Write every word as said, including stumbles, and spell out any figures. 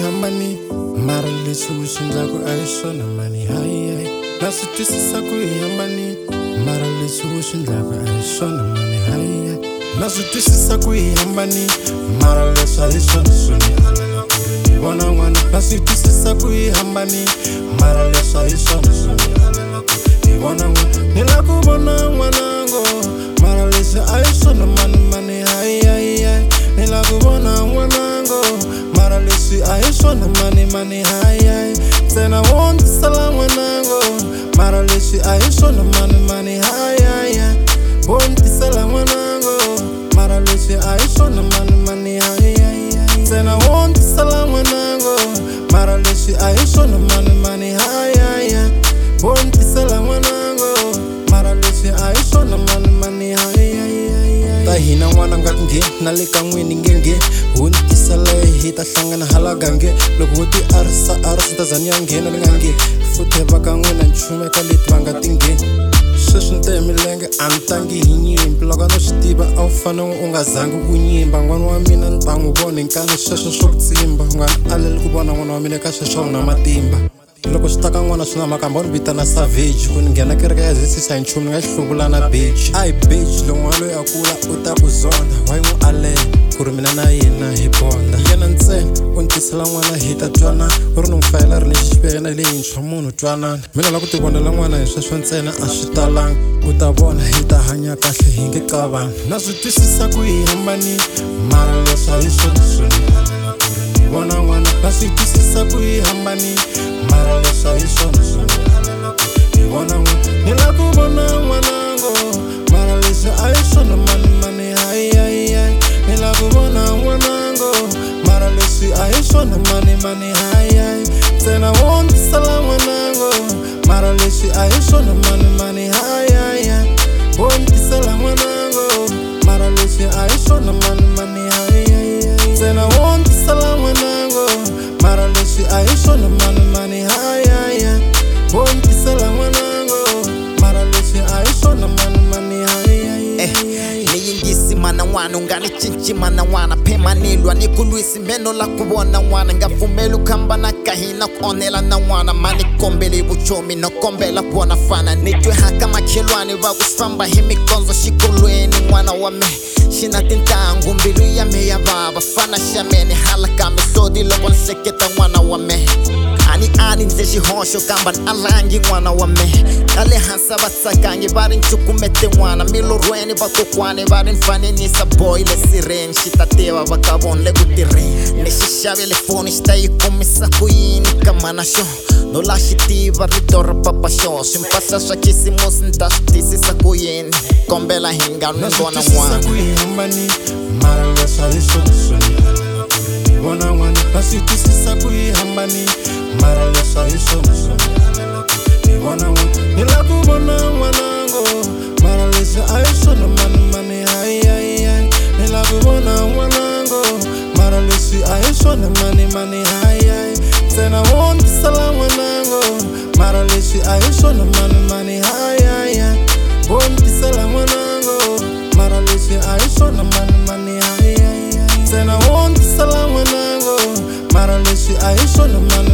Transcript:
hambani mara leswi u swi endlaku a hi swona mani hayi hayi na swi twisisa ku hi hambani mara leswi u swi endlaku a hi swona mani hayi hayi na swi twisisa ku hi hambani mara leswi a hi swona swo ni alela ku ri ni vona n'wana na swi twisisa ku hi hambani mara leswi a hi swona swo ni alela ku ri ni vona n'wana ni la ku vona n'wanango mara leswi a hi swona mani mani hayi hayi hayi ni la ku vona n'wanango mara leswi a hi swona mani mani hayi hayi ntsena wo ntisela n'wanango mara leswi a hi swona mani mani hayi hayi hayi wo ntisela n'wanango mara leswi a hi swona mani mani hayi hayi hayi ntsena wo ntisela n'wanango mara leswi a hi swona mani mani hayi hayi hayi wo ntisela n'wanango mara leswi a hi swona mani mani hayi hayi hayi ta hina n'wana nga nghe na le ka n'wini ngenge wo ntisela hi ta hlangana hala gange loko wo ti arisa arisa ta zani ya nghena ni nga nge futhi va ka n'wina nchumu eka leti va nga ti ngheni sweswi ni te hi milenge a ni tangi hi nyimpi loko a no swi tiva a wu fane u nga zangi ku nyimba n'wana wa mina ni ta n'wi vona hi nkani sweswo swo ku tsimba n'wana aleli ku vona n'wana wa mina eka sweswo u na matimba loko swi ta ka n'wana swi na makamba u ni vitana savage ku ni nghena kereke ya zesisa hi nchumu ni nga xihluvula na beji a hi beji loko n'wana loyi a kula u ta ku zonda wa yi n'wi alela ku ri mina na yena hi bonda yena ntsena u ni tisela n'wana hi ta twanana u ri ni n'wi fayela ri ni xivena leyintshwa munhu twanana mina la ku ti vonela n'wana hi sweswo ntsena a swi talanga u ta vona hi ta hanya kahle hi nge qavani na swi twisisa ku hi hambani mara leswi a hi swona swo ni alela ku ri ni vona n'wana na swi twisisa ku hi hambani mara leswi a hi swona swo ni alela ku ri ni vona n'wana ni la ku vona n'wanango mara leswi a hi swona mani mani hayi hayi hayi ni la ku vona n'wanango mara leswi a hi swona mani mani hayi hayi ntsena wo ntisela n'wanango mara leswi a hi swona mani mani hayi hayi hayi wo ntisela n'wanango mara leswi a hi swona mani mani hayi hayi hayi ntsena wo ntisela n'wanango mara leswi a hi swona mani mani hayi hayi hayi wo ntisela n'wanango mara leswi a hi swona mani mani hayi hayi hayi niyingisi mana n'wana u nga ni cinci mana n'wana phemanilwa ni ku lwisi meno la ku vona n'wana nga pfumeli u khambana ka hina ku onhela na n'wana ma ni kombeli vuchomi no kombela ku vona fana ni twe haka makhelwani va ku famba hi mikondzo xikolweni n'wana wa me xi na tintangu mbilu ya me ya vava fana xa mene hala ka mihloti loko ni hleketa n'wana wa me ani ani ndze xihoxo kamba ni alangi n'wana wa me na le hansi va tsakangi va ri ncukumete n'wana milorhweni vakokwani va ri mfanenisa boy le sireni xi ta tiva va ka vona le ku tirheni ni xi xavele foni xi ta yi kumisa ku yini ka mana xo no la xi tiva rito ra papa xo swimpahla swa khisimusi ni ta swi twisisa ku yini kombela hi nga n'wi vona n'wana ku hi hambani mara leswi a hi swona swo ni alela ku ri ni vona n'wana na swi twisisa ku hi hambani mara leswi a hi swona swo ni alela ku ri ni vona n'wana ni la ku vona n'wanango mara leswi a hi swona mani mani hayi hayi hayi ni la ku vona n'wanango mara leswi a hi swona mani mani hayi hayi ntsena wo ntisela n'wanango mara leswi a hi swona mani mani hayi hayi hayi wo ntisela n'wanango mara leswi a hi swona mani mani hayi hayi hayi ntsena wo ntisela n'wanango mara leswi a hi swona mani